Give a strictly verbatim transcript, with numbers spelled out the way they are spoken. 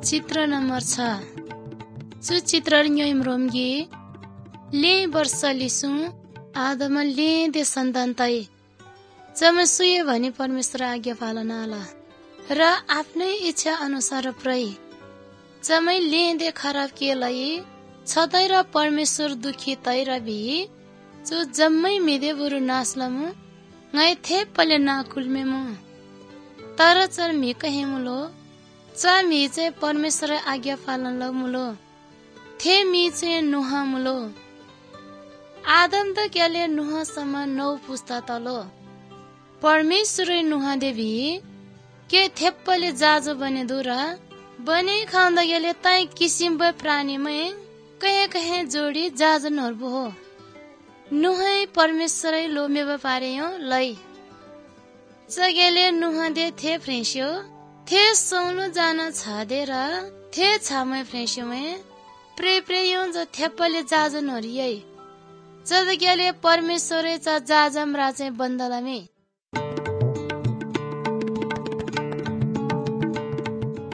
चित्र नंबर छ सु चित्र रोमगी ले वर्ष लिसु आदम ले दे सन्तान तै जब सुये भने परमेश्वर आज्ञा पालना आला र आफ्नै इच्छा अनुसार प्रय जमै ले दे खराब केलाई छतै र परमेश्वर दुखी तै र भी जो जम्मै मेदे बुरु नास्लमु ngai the pale na kulme mu तर चर मी कहे मुलो चा मी चाहिँ परमेश्वर आज्ञा पालन ल मुलो थे मी चाहिँ नुहा मुलो आदम त क्याले नुहा सम नौ पुस्ता तलो परमेश्वर नुहा देवी के थेप्पले जाजो बने दुरा बने खाँदा गेले ताई किसिम ब प्राणी मै कहे कहे जोडी जाजन हरबो हो नुहै परमेश्वरै लोमेब पारेयो लै जगेले नुहा दे थे फ्रेंस्यो थे सौलो जाना छादेर थे छामै फ्रेंस्यो में प्रे प्रेयो ज थेप्पले जाजन हरियै जदगेले परमेश्वरै चा जाजम राचे बन्दलामे